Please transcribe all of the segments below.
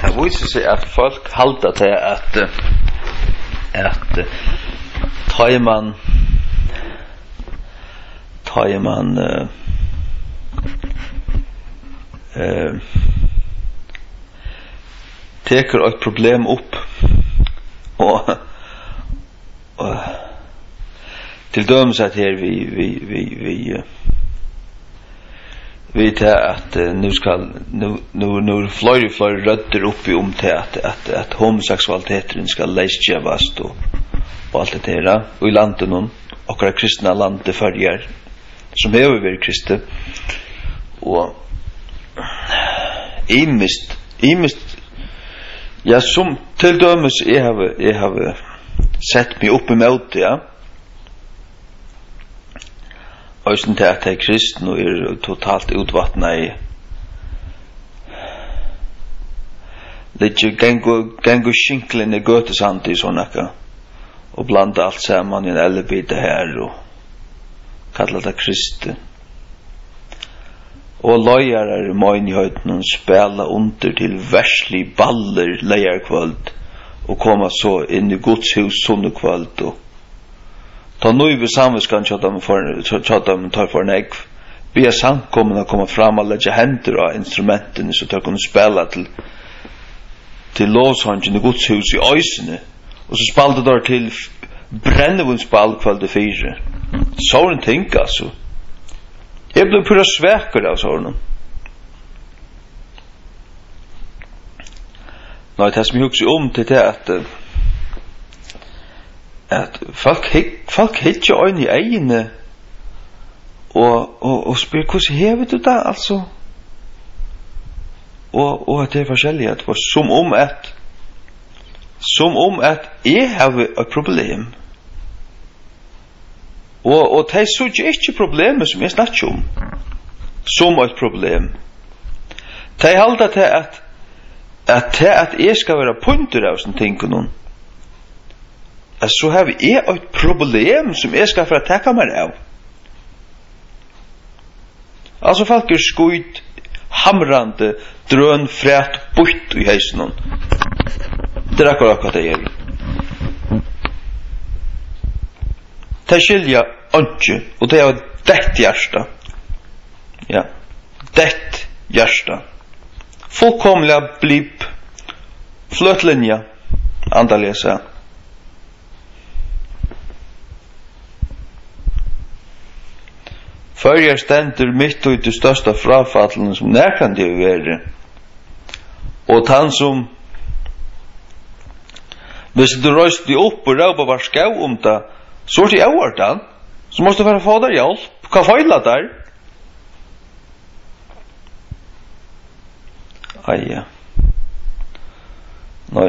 Det viser seg at folk halda til at tar man teker et problem opp og til dømes at her vi tar at nu flere rødder oppi til at homoseksualiteten skal leisgjevast og alt det her og i landet noen okra kristna landet førjer som hever vært kristne og imist ja, som til dømes jeg har sett meg opp i møte, ja. Og sånn til at jeg kristen og totalt utvattnet i litt gengo skinklen i gøtesand i sånn ekka og blanda alt sammen i en ellebite her og kalla det kristen og løyarar i møgnhøyden spela under til verslig baller leierkvöld og koma så inn i Guds hus sunnekvöld og ta nøyve samviskan tjadam tar for negv be samkommen å komme fram og legge hender av instrumentene så tar kunne spela til lovshangen i Guds hus i øysene og så spalte der til brennevundsball kvölde 4 så en ting altså jeg ble pura svekker av sånn Nei, det som jeg husker til det at folk hittar øyne i egne og spyr hvordan hever du det altså og at det er forskjellig at som om at jeg har et problem og det så ikke problemet som jeg snakker om som et problem det halda til at jeg skal være punter av sånne ting så har jeg et problem som jeg skal for å takke meg av altså folk skuit hamrande drøn fræt bort i heisen det akkurat det det skilja ønske og det dett hjärsta ja dett hjärsta fullkomliga blip flötlinja andalesa Førjer stendur mitt ut det størsta frafallen som nærkan det være og han som hvis du røyst de opp og råpa var skau det så det året så måste du få der hjelp hva feila der ja nei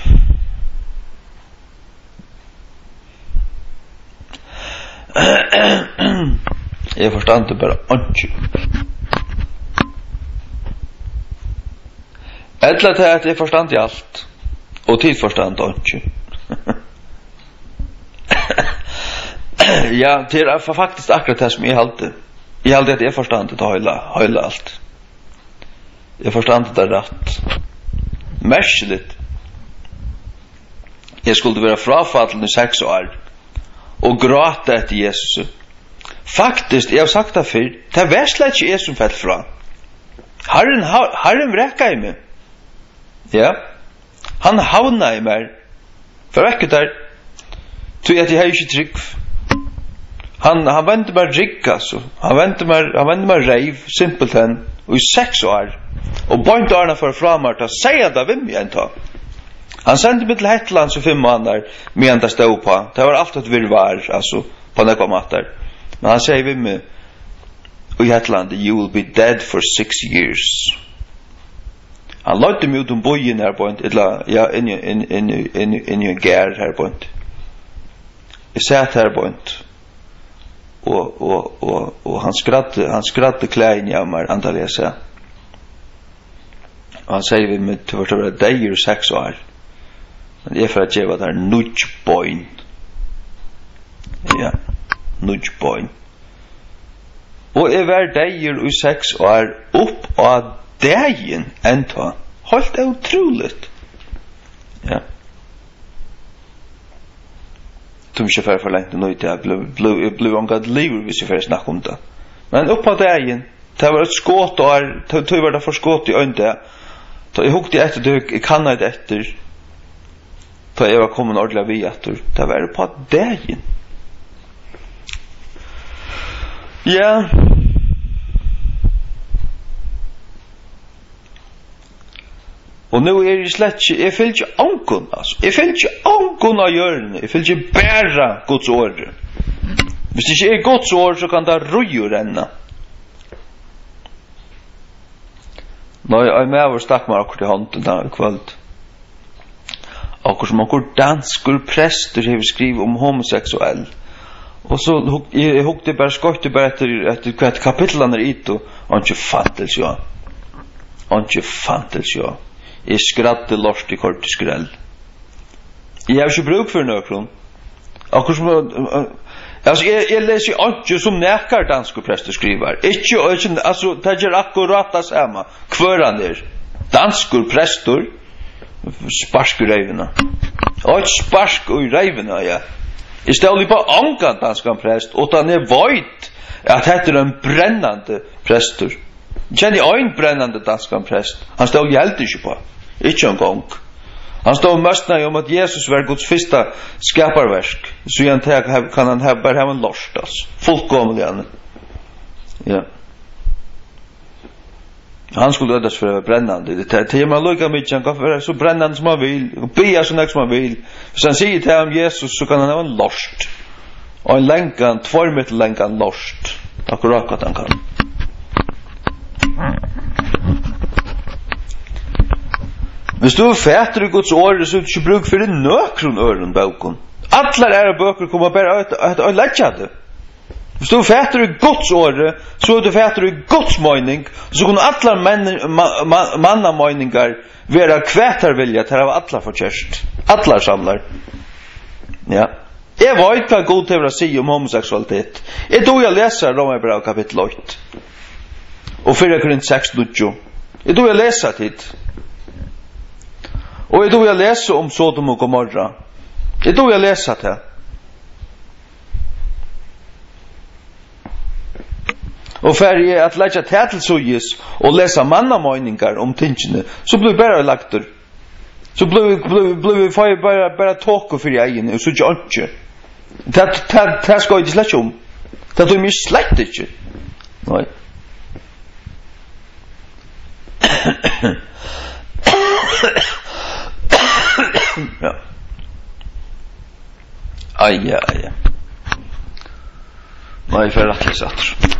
jeg forstand det bare ikke eller til at jeg forstand i alt og tid forstand ikke ja, det er faktisk akkurat det som jeg halte at jeg forstand det høyla alt jeg forstand det rett merkelig jeg skulle være frafallen i 6 år og gråte etter Jesus faktisk, jeg har sagt det før det var slett ikke jeg som fell fra Herren vrekka i meg ja han havna i meg for ekki der tog at jeg har ikke trygg han vente meg rigg altså han vente meg reiv simpelthen og i 6 år og bøynt årene for framart og sier det vim jeg ta han sendte meg til Hetland så 5 måneder medan det stod på det var alt at vi var altså på nekva matter men han sier vim i Hetland you will be dead for 6 years han lødde meg ut bøyen her på ja inn i en gær her på jeg satt her på og han skratte klein av meg andalesa og han sier vi med til å være deg 6 år men jeg for at jeg var der nudgebøyn ja nudgebøyn og jeg var deg i 6 år opp av dagen enda helt otroligt. Ja. Du ikke fer for lengt nå til jeg blev omgatt liv hvis jeg fer snakk om det. Men opp på dagen, det var et skåt og det var det for skåt i øyndet. Da jeg hukte etter, jeg kannet etter, da jeg var kommet ordentlig vi etter. Det var på dagen. Ja. Og nå jeg slett ikke, jeg følger ikke anken, altså. Jeg følger ikke anken av hjørnet. Jeg følger ikke bare Guds ord. Hvis det ikke Guds ord, så kan det røye renne. Nå jeg med over stakk meg akkurat i hånden da i kveld. Akkurat som akkurat danskur prester har skrivet om homoseksuell. Og så jeg hukte bare skøyte bare etter hva kapitlene i to, og ikke fantes jo. Og ikke fantes jo. Jeg skradde lort i kort i skrell. Jeg har ikke bruk for nøkron. Akkurat som altså, jeg leser ikke som nekar danske prester skriver. Ikke, altså, det er ikke akkurat det samme. Hver han danske prester sparsk i reivene. Og ikke sparsk i reivene, ja. I stedet på ankan danske prest, og han veit at dette en brennande prester. Kjenner en brennande danske prest. Han stod helt ikke på. Ikke en gang. Han stod mestnøy om at Jesus var Guds første skaparverk. Så kan han bare ha en lort, altså. Fullkomlig han. Ja. Han skulle ødes for å være brennende. Det er man lukket mye, han kan være så brennende som han vil, og bia så nek som han vil. Hvis han sier til ham Jesus, så kan han ha en lort. Og en lenkan, 2 meter lenkan lort. Akkurat hva han kan. Hvis du fætter i Guds ord, så er det ikke bruk for det nøkron øren bøkken. Alle ære bøker kommer bare å legge det. Hvis du fætter i Guds ord, så er du fætter i Guds mening, så kunne alle mannamøyningar være kvætarvilja til å ha alle forkjørst. Alle samler. Ja. Jeg vet hva God til å si om homoseksualitet. Jeg tror jeg leser Romerbrevet kapittel 8. Og 4 Korint 6:9. Jeg tror jeg leser tid. Og jeg tror jeg leser om Sodom og Gomorra. Jeg tror jeg leser det. Og for jeg at legge til sugis og lese mannamøyningar om tingene, så blir bare lagt der. Så blir vi bare tåk for egen, og så ikke. Det skal jeg ikke slett om. Det er mye slett ikke. Nei. Ja. Ai. Nei, for rett og slett.